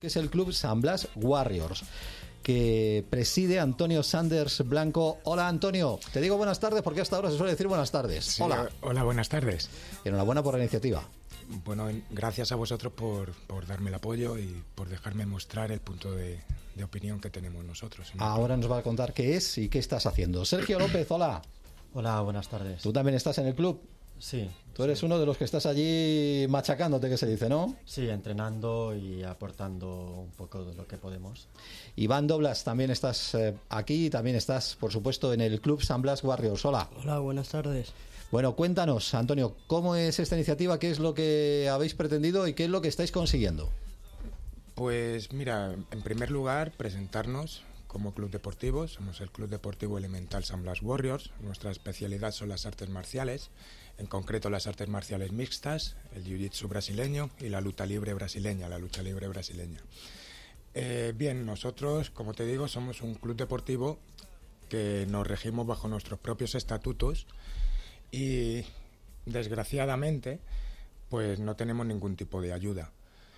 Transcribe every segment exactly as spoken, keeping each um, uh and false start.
Que es el club San Blas Warriors, que preside Antonio Sanders Blanco. Hola, Antonio. Te digo buenas tardes porque hasta ahora se suele decir buenas tardes. Sí, hola. Hola, buenas tardes. Enhorabuena por la iniciativa. Bueno, gracias a vosotros por, por darme el apoyo y por dejarme mostrar el punto de, de opinión que tenemos nosotros. Ahora nos va a contar qué es y qué estás haciendo. Sergio López, hola. Hola, buenas tardes. ¿Tú también estás en el club? Sí. Tú eres sí. uno de los que estás allí machacándote, que se dice, ¿no? Sí, entrenando y aportando un poco de lo que podemos. Iván Doblas, también estás eh, aquí, también estás, por supuesto, en el club San Blas Warriors. Hola. Hola, buenas tardes. Bueno, cuéntanos, Antonio, ¿cómo es esta iniciativa? ¿Qué es lo que habéis pretendido y qué es lo que estáis consiguiendo? Pues mira, en primer lugar, presentarnos como club deportivo. Somos el Club Deportivo Elemental San Blas Warriors. Nuestra especialidad son las artes marciales, en concreto las artes marciales mixtas, el jiu-jitsu brasileño y la lucha libre brasileña, la lucha libre brasileña. Eh, bien, nosotros, como te digo, somos un club deportivo que nos regimos bajo nuestros propios estatutos y, desgraciadamente, pues no tenemos ningún tipo de ayuda.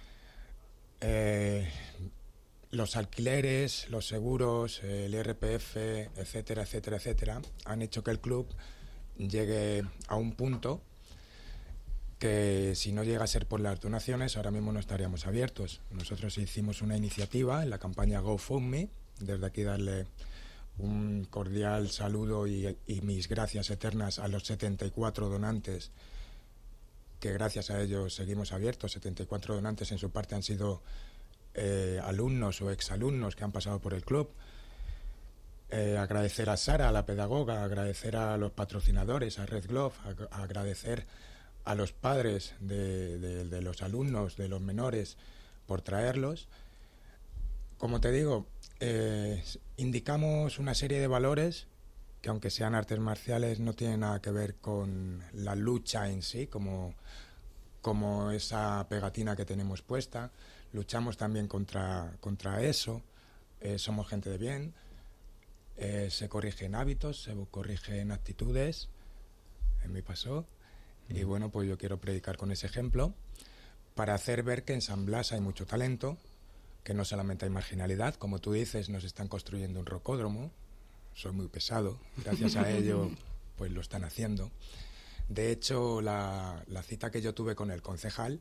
Eh, los alquileres, los seguros, el I R P F, etcétera, etcétera, etcétera, han hecho que el club llegue a un punto que, si no llega a ser por las donaciones, ahora mismo no estaríamos abiertos. Nosotros hicimos una iniciativa en la campaña GoFundMe, desde aquí darle un cordial saludo y, y mis gracias eternas a los setenta y cuatro donantes, que gracias a ellos seguimos abiertos. setenta y cuatro donantes, en su parte han sido eh, alumnos o exalumnos que han pasado por el club. Eh, agradecer a Sara, a la pedagoga, agradecer a los patrocinadores, a Red Glove, a, a agradecer a los padres de, de, de los alumnos, de los menores, por traerlos. Como te digo, eh, indicamos una serie de valores que, aunque sean artes marciales, no tienen nada que ver con la lucha en sí, como, como esa pegatina que tenemos puesta. Luchamos también contra, contra eso. Eh, somos gente de bien. Eh, se corrigen hábitos, se corrigen actitudes. En mi pasó. Mm. Y bueno, pues yo quiero predicar con ese ejemplo para hacer ver que en San Blas hay mucho talento, que no solamente hay marginalidad. Como tú dices, nos están construyendo un rocódromo. Soy muy pesado, gracias a ello pues lo están haciendo. De hecho, la, la cita que yo tuve con el concejal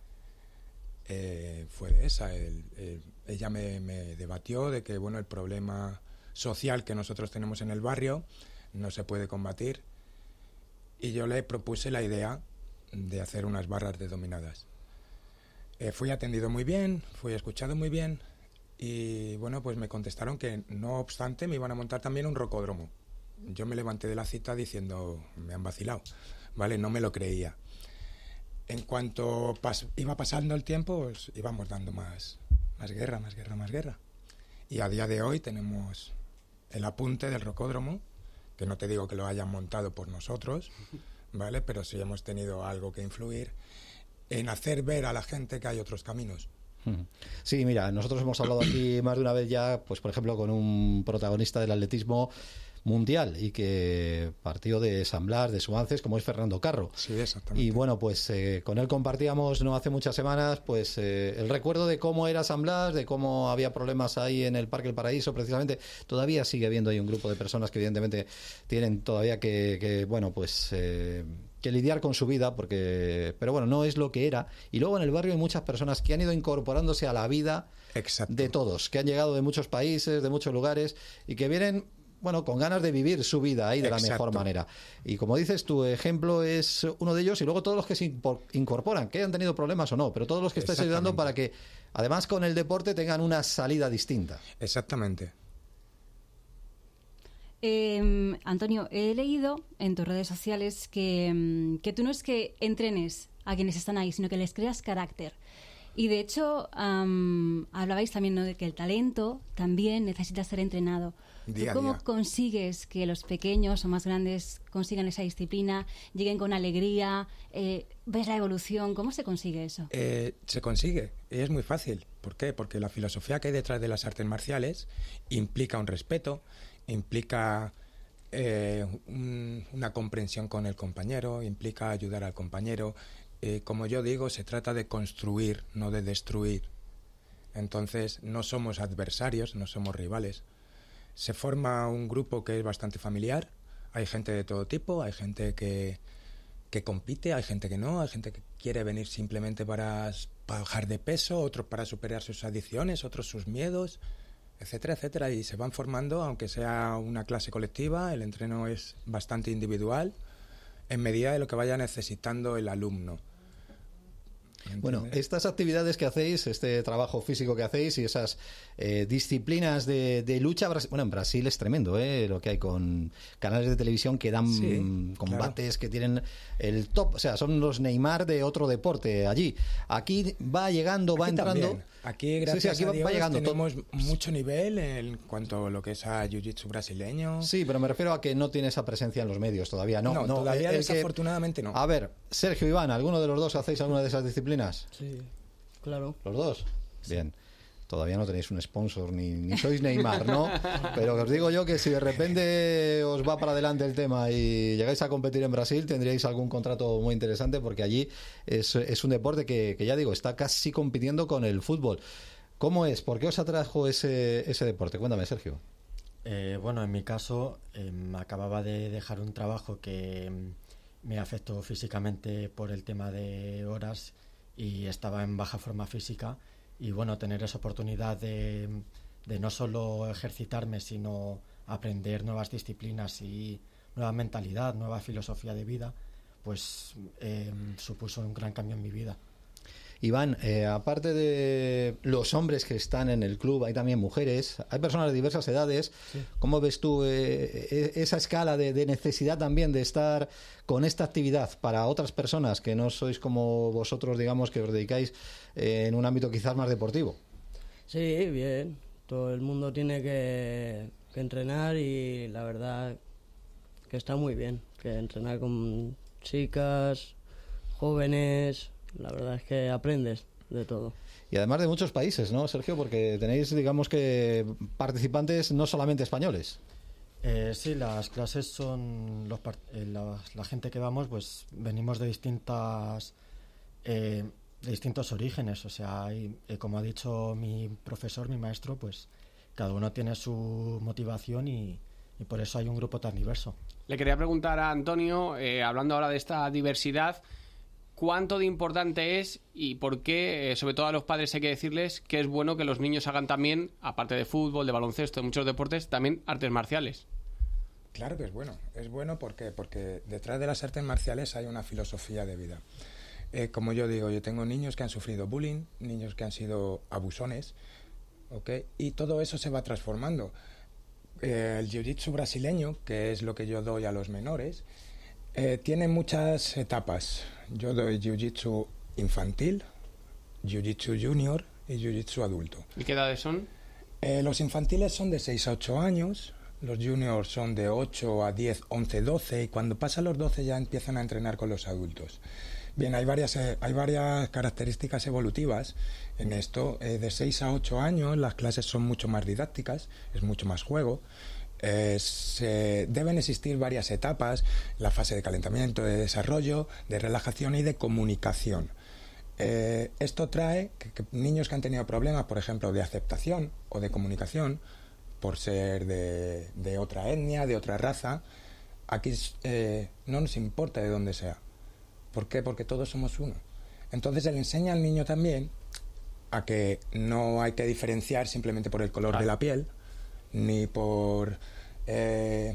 eh, fue de esa. El, el, ella me, me debatió de que, bueno, el problema social que nosotros tenemos en el barrio no se puede combatir, y yo le propuse la idea de hacer unas barras de dominadas. Eh, fui atendido muy bien, fui escuchado muy bien. Y bueno, pues me contestaron que, no obstante, me iban a montar también un rocódromo. Yo me levanté de la cita diciendo, me han vacilado, ¿vale? No me lo creía. En cuanto pas- iba pasando el tiempo, pues íbamos dando más, más guerra, más guerra, más guerra. Y a día de hoy tenemos el apunte del rocódromo, que no te digo que lo hayan montado por nosotros, ¿vale? Pero sí hemos tenido algo que influir en hacer ver a la gente que hay otros caminos. Sí, mira, nosotros hemos hablado aquí más de una vez ya, pues por ejemplo, con un protagonista del atletismo mundial y que partió de San Blas, de Suances, como es Fernando Carro. Sí, exactamente. Y bueno, pues eh, con él compartíamos no hace muchas semanas pues eh, el recuerdo de cómo era San Blas, de cómo había problemas ahí en el Parque El Paraíso, precisamente. Todavía sigue habiendo ahí un grupo de personas que evidentemente tienen todavía que, que bueno, pues eh, que lidiar con su vida, porque pero bueno, no es lo que era. Y luego en el barrio hay muchas personas que han ido incorporándose a la vida. Exacto. De todos, que han llegado de muchos países, de muchos lugares y que vienen, bueno, con ganas de vivir su vida ahí de Exacto. la mejor manera. Y como dices, tu ejemplo es uno de ellos, y luego todos los que se incorporan, que hayan tenido problemas o no, pero todos los que estáis ayudando para que, además, con el deporte tengan una salida distinta. Exactamente. Eh, Antonio, he leído en tus redes sociales que, que tú no es que entrenes a quienes están ahí, sino que les creas carácter. Y de hecho, um, hablabais también, ¿no?, de que el talento también necesita ser entrenado. Día ¿Tú cómo día. consigues que los pequeños o más grandes consigan esa disciplina, lleguen con alegría? Eh, ¿Ves la evolución? ¿Cómo se consigue eso? Eh, se consigue, y es muy fácil. ¿Por qué? Porque la filosofía que hay detrás de las artes marciales implica un respeto, implica eh, un, una comprensión con el compañero, implica ayudar al compañero. Eh, como yo digo, se trata de construir, no de destruir. Entonces no somos adversarios, no somos rivales. Se forma un grupo que es bastante familiar. Hay gente de todo tipo, hay gente que, que compite, hay gente que no, hay gente que quiere venir simplemente para, para bajar de peso, otros para superar sus adicciones, otros sus miedos, etcétera, etcétera. Y se van formando, aunque sea una clase colectiva, el entreno es bastante individual, en medida de lo que vaya necesitando el alumno. Bueno, estas actividades que hacéis, este trabajo físico que hacéis y esas eh, disciplinas de, de lucha, bueno, en Brasil es tremendo, ¿eh? Lo que hay con canales de televisión que dan sí, combates, claro. que tienen el top, o sea, son los Neymar de otro deporte allí. Aquí va llegando, va aquí entrando. También. Aquí, gracias sí, sí, aquí a Dios, va llegando tenemos todo. mucho nivel en cuanto a lo que es a jiu-jitsu brasileño. Sí, pero me refiero a que no tiene esa presencia en los medios todavía. No, no, no todavía el, el desafortunadamente que... no. A ver, Sergio, Iván, ¿alguno de los dos hacéis alguna de esas disciplinas? Sí, claro. ¿Los dos? Bien. Todavía no tenéis un sponsor ni, ni sois Neymar, ¿no? Pero os digo yo que si de repente os va para adelante el tema y llegáis a competir en Brasil, tendríais algún contrato muy interesante porque allí es, es un deporte que, que ya digo, está casi compitiendo con el fútbol. ¿Cómo es? ¿Por qué os atrajo ese, ese deporte? Cuéntame, Sergio. Eh, bueno, en mi caso, eh, acababa de dejar un trabajo que mm, me afectó físicamente por el tema de horas y estaba en baja forma física. Y bueno, tener esa oportunidad de, de no solo ejercitarme, sino aprender nuevas disciplinas y nueva mentalidad, nueva filosofía de vida, pues eh, supuso un gran cambio en mi vida. Iván, eh, aparte de los hombres que están en el club, hay también mujeres, hay personas de diversas edades. Sí. ¿Cómo ves tú eh, esa escala de, de necesidad también de estar con esta actividad para otras personas que no sois como vosotros, digamos, que os dedicáis eh, en un ámbito quizás más deportivo? Sí, bien. Todo el mundo tiene que, que entrenar y la verdad que está muy bien. Que entrenar con chicas, jóvenes... La verdad es que aprendes de todo. Y además de muchos países, ¿no, Sergio? Porque tenéis, digamos que, participantes no solamente españoles. Eh, sí, las clases son... Los, eh, la, la gente que vamos, pues venimos de distintas... Eh, de distintos orígenes. O sea, hay, eh, como ha dicho mi profesor, mi maestro, pues cada uno tiene su motivación y, y por eso hay un grupo tan diverso. Le quería preguntar a Antonio, eh, hablando ahora de esta diversidad, ¿cuánto de importante es y por qué, eh, sobre todo a los padres hay que decirles que es bueno que los niños hagan también, aparte de fútbol, de baloncesto, de muchos deportes, también artes marciales? Claro que es bueno. Es bueno porque, porque detrás de las artes marciales hay una filosofía de vida. Eh, como yo digo, yo tengo niños que han sufrido bullying, niños que han sido abusones, ¿okay? Y todo eso se va transformando. Eh, el jiu-jitsu brasileño, que es lo que yo doy a los menores, Eh, tiene muchas etapas. Yo doy jiu-jitsu infantil, jiu-jitsu junior y jiu-jitsu adulto. ¿Y qué edades son? Eh, los infantiles son de seis a ocho años, los juniors son de ocho a diez, once, doce y cuando pasan los doce ya empiezan a entrenar con los adultos. Bien, hay varias, eh, hay varias características evolutivas en esto. Eh, de seis a ocho años las clases son mucho más didácticas, es mucho más juego. Eh, se, deben existir varias etapas, la fase de calentamiento, de desarrollo, de relajación y de comunicación. Eh, esto trae que, que niños que han tenido problemas, por ejemplo, de aceptación o de comunicación, por ser de, de otra etnia, de otra raza, aquí eh, no nos importa de dónde sea. ¿Por qué? Porque todos somos uno. Entonces se le enseña al niño también a que no hay que diferenciar simplemente por el color de la piel, ni por eh,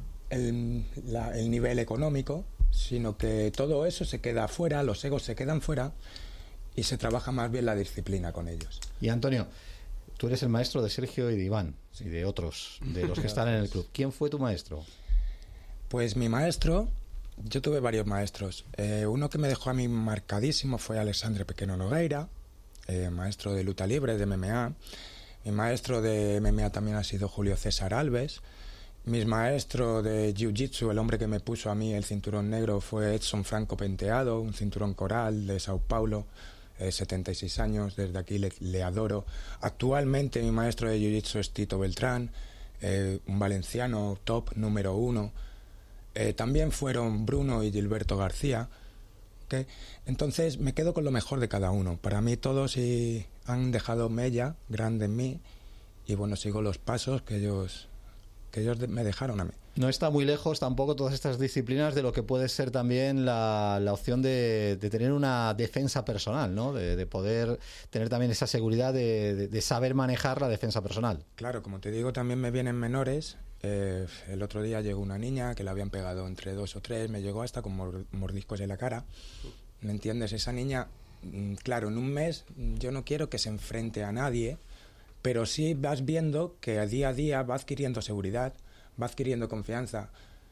el, la, el nivel económico, sino que todo eso se queda fuera, los egos se quedan fuera y se trabaja más bien la disciplina con ellos. Y Antonio, tú eres el maestro de Sergio y de Iván, sí, y de otros, de los que están en el club. ¿Quién fue tu maestro? Pues mi maestro, yo tuve varios maestros. Eh, uno que me dejó a mí marcadísimo fue Alexandre Pequeno Nogueira, eh, maestro de lucha libre, de M M A. Mi maestro de M M A también ha sido Julio César Alves. Mi maestro de Jiu-Jitsu, el hombre que me puso a mí el cinturón negro, fue Edson Franco Penteado, un cinturón coral de Sao Paulo, eh, setenta y seis años, desde aquí le, le adoro. Actualmente mi maestro de Jiu-Jitsu es Tito Beltrán, eh, un valenciano top número uno. Eh, también fueron Bruno y Gilberto García, ¿ok? Entonces me quedo con lo mejor de cada uno. Para mí todos y han dejado mella grande en mí y bueno, sigo los pasos que ellos, que ellos me dejaron a mí. No está muy lejos tampoco todas estas disciplinas de lo que puede ser también la, la opción de, de tener una defensa personal, ¿no? De, de poder tener también esa seguridad de, de, de saber manejar la defensa personal. Claro, como te digo, también me vienen menores. Eh, el otro día llegó una niña que le habían pegado entre dos o tres, me llegó hasta con mor- mordiscos en la cara. ¿Me entiendes? Esa niña, claro, en un mes yo no quiero que se enfrente a nadie, pero sí vas viendo que a día a día va adquiriendo seguridad, va adquiriendo confianza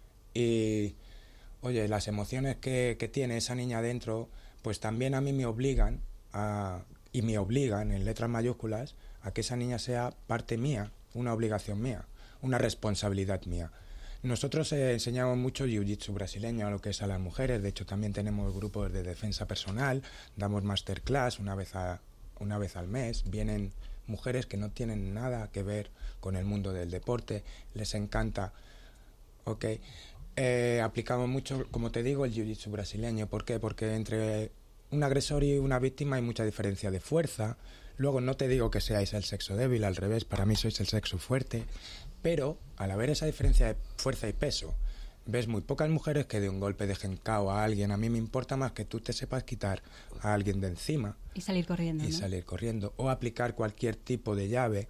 y, oye, las emociones que, que tiene esa niña dentro, pues también a mí me obligan, a, y me obligan en letras mayúsculas, a que esa niña sea parte mía, una obligación mía, una responsabilidad mía. Nosotros eh, enseñamos mucho jiu-jitsu brasileño a lo que es a las mujeres, de hecho también tenemos grupos de defensa personal, damos masterclass una vez, a, una vez al mes, vienen mujeres que no tienen nada que ver con el mundo del deporte, les encanta, ¿ok? Eh, aplicamos mucho, como te digo, el jiu-jitsu brasileño. ¿Por qué? Porque entre un agresor y una víctima hay mucha diferencia de fuerza. Luego no te digo que seáis el sexo débil, al revés, para mí sois el sexo fuerte, pero al haber esa diferencia de fuerza y peso, ves muy pocas mujeres que de un golpe dejen cao a alguien. A mí me importa más que tú te sepas quitar a alguien de encima. Y salir corriendo, Y ¿no? salir corriendo. O aplicar cualquier tipo de llave.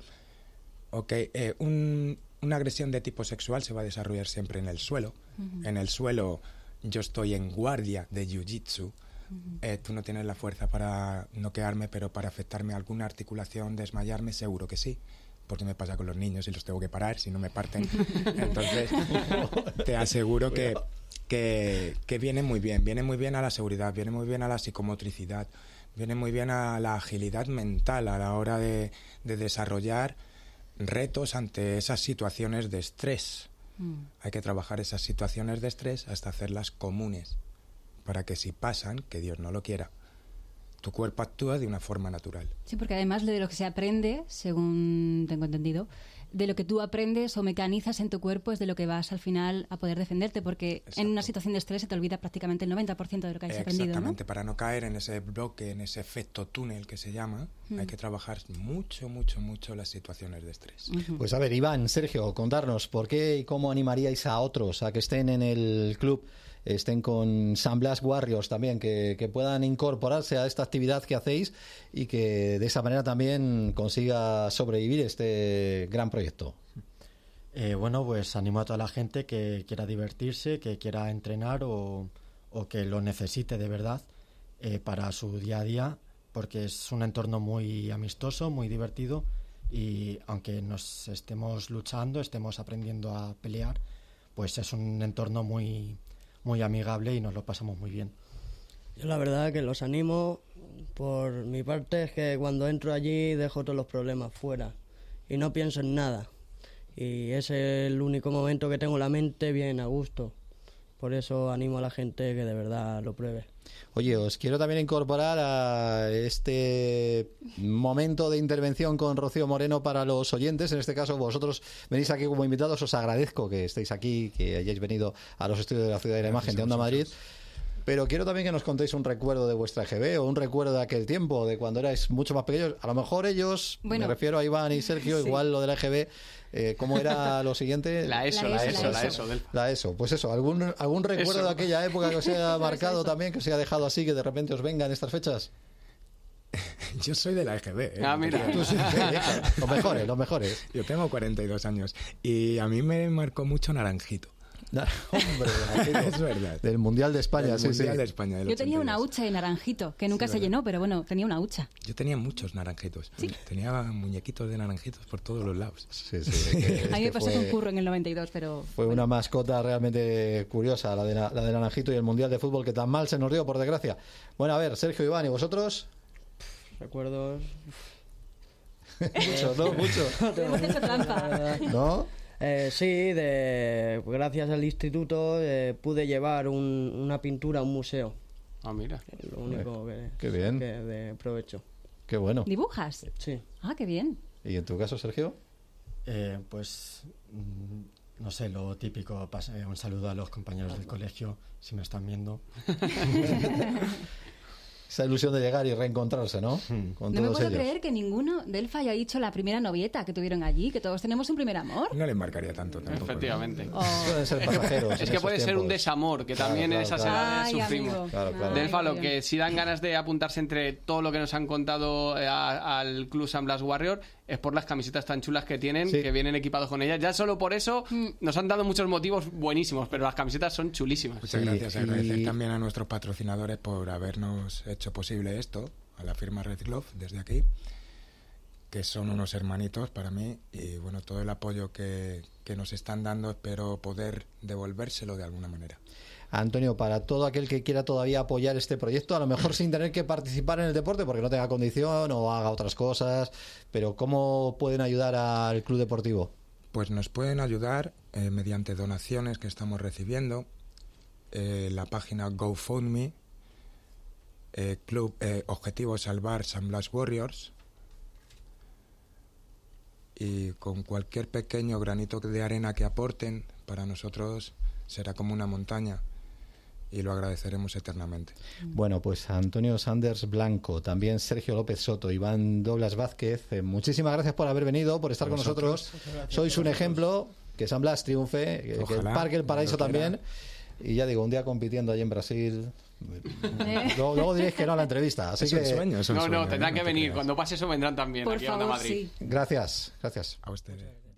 Ok, eh, un, una agresión de tipo sexual se va a desarrollar siempre en el suelo. Uh-huh. En el suelo yo estoy en guardia de jiu-jitsu. Uh-huh. Eh, tú no tienes la fuerza para noquearme, pero para afectarme a alguna articulación, desmayarme, seguro que sí. Porque me pasa con los niños y los tengo que parar si no me parten. Entonces, te aseguro que, que, que viene muy bien. Viene muy bien a la seguridad, viene muy bien a la psicomotricidad, viene muy bien a la agilidad mental a la hora de, de desarrollar retos ante esas situaciones de estrés. Mm. Hay que trabajar esas situaciones de estrés hasta hacerlas comunes, para que si pasan, que Dios no lo quiera, tu cuerpo actúa de una forma natural. Sí, porque además de lo que se aprende, según tengo entendido, de lo que tú aprendes o mecanizas en tu cuerpo es de lo que vas al final a poder defenderte, porque Exacto. en una situación de estrés se te olvida prácticamente el noventa por ciento de lo que has aprendido, ¿no? Exactamente, para no caer en ese bloque, en ese efecto túnel que se llama, mm. hay que trabajar mucho, mucho, mucho las situaciones de estrés. Uh-huh. Pues a ver, Iván, Sergio, contarnos, ¿por qué y cómo animaríais a otros a que estén en el club, estén con San Blas Warriors también, que, que puedan incorporarse a esta actividad que hacéis y que de esa manera también consiga sobrevivir este gran proyecto? Eh, bueno, pues animo a toda la gente que quiera divertirse, que quiera entrenar o, o que lo necesite de verdad eh, para su día a día, porque es un entorno muy amistoso, muy divertido y aunque nos estemos luchando, estemos aprendiendo a pelear, pues es un entorno muy... muy amigable y nos lo pasamos muy bien. Yo la verdad que los animo, por mi parte es que cuando entro allí dejo todos los problemas fuera y no pienso en nada y es el único momento que tengo la mente bien a gusto, por eso animo a la gente que de verdad lo pruebe. Oye, os quiero también incorporar a este momento de intervención con Rocío Moreno para los oyentes. En este caso, vosotros venís aquí como invitados. Os agradezco que estéis aquí, que hayáis venido a los estudios de la Ciudad de la Imagen de Onda Madrid. Pero quiero también que nos contéis un recuerdo de vuestra E G B o un recuerdo de aquel tiempo, de cuando erais mucho más pequeños. A lo mejor ellos, bueno, me refiero a Iván y Sergio, sí. Igual lo de la E G B, eh, ¿cómo era lo siguiente? La ESO, la ESO, la ESO. La ESO, la ESO. Pues eso, ¿algún, algún recuerdo eso. de aquella época que os haya marcado también, que os haya dejado así, que de repente os vengan estas fechas? Yo soy de la E G B. ¿eh? Ah, mira. Tú sí, los mejores, los mejores. Yo tengo cuarenta y dos años y a mí me marcó mucho Naranjito. No, hombre, es verdad. Del Mundial de España, del sí, Mundial sí. de España. Yo tenía una hucha de naranjito, que nunca sí, se verdad. llenó, pero bueno, tenía una hucha. Yo tenía muchos naranjitos. ¿Sí? Tenía muñequitos de naranjitos por todos los lados. Sí, sí. Es a mí me pasó fue, con Curro en el noventa y dos, pero... Fue bueno. Una mascota realmente curiosa, la de, la, la de naranjito y el Mundial de Fútbol, que tan mal se nos dio, por desgracia. Bueno, a ver, Sergio, Iván, ¿y vosotros? Recuerdos... Muchos, ¿no? Muchos. Hemos hecho trampa. ¿No? Eh, sí, de, gracias al instituto eh, pude llevar un, una pintura a un museo. Ah, mira. Es lo único que, qué bien. que de provecho. Qué bueno. ¿Dibujas? Sí. Ah, qué bien. ¿Y en tu caso, Sergio? Eh, pues no sé, lo típico, pasa- un saludo a los compañeros del colegio, si me están viendo. Esa ilusión de llegar y reencontrarse, ¿no? Hmm. Con No me todos puedo ellos. creer que ninguno de Elfa haya dicho la primera novieta que tuvieron allí, que todos tenemos un primer amor. No le marcaría tanto tampoco. ¿no? Efectivamente. Oh. Pueden ser pasajeros. Es en que esos puede ser un tiempos. desamor, que Claro, también en claro, esas claro. edades Ay, sufrimos. amigo. Claro, claro. Ay, Delfa, qué lo bien. que sí dan ganas de apuntarse entre todo lo que nos han contado eh, a- al Club San Blas Warrior es por las camisetas tan chulas que tienen, Sí. que vienen equipados con ellas. Ya solo por eso Mm. nos han dado muchos motivos buenísimos, pero las camisetas son chulísimas. Muchas Sí, gracias. y- Agradecer también a nuestros patrocinadores por habernos hecho posible esto, a la firma Red Glove desde aquí, que son unos hermanitos para mí, y bueno, todo el apoyo que, que nos están dando espero poder devolvérselo de alguna manera. Antonio, para todo aquel que quiera todavía apoyar este proyecto, a lo mejor sin tener que participar en el deporte porque no tenga condición o haga otras cosas, pero ¿cómo pueden ayudar al club deportivo? Pues nos pueden ayudar eh, mediante donaciones que estamos recibiendo, eh, la página GoFundMe, eh, Club eh, Objetivo Salvar San Blas Warriors, y con cualquier pequeño granito de arena que aporten, para nosotros será como una montaña y lo agradeceremos eternamente. Bueno, pues Antonio Sanders Blanco, también Sergio López Soto, Iván Douglas Vázquez, eh, muchísimas gracias por haber venido, por estar A con vosotros. nosotros. Sois un ejemplo, que San Blas triunfe, que, que el Ojalá, Parque El Paraíso Dios quiera. también. Y ya digo, un día compitiendo allí en Brasil. luego, luego diréis que no a la entrevista. Así Es que un sueño, es un No, sueño. no, ¿eh? tendrán No que te venir. creas. Cuando pase eso vendrán también Por aquí a Onda favor, Madrid. sí. gracias, gracias. A ustedes.